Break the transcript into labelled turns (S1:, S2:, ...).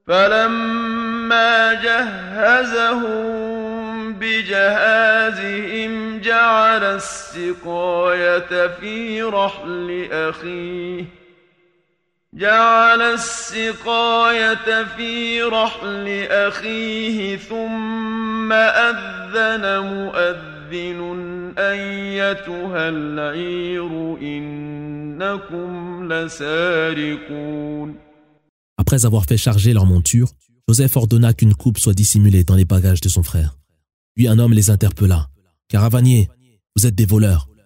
S1: فلما جهزهم بجهازهم جعل السقاية في رحل أخيه ثم أذن مؤذن أيتها العير إنكم لسارقون.
S2: Après avoir fait charger leur monture, Joseph ordonna qu'une coupe soit dissimulée dans les bagages de son frère. Puis un homme les interpella. « Caravaniers, vous êtes des voleurs.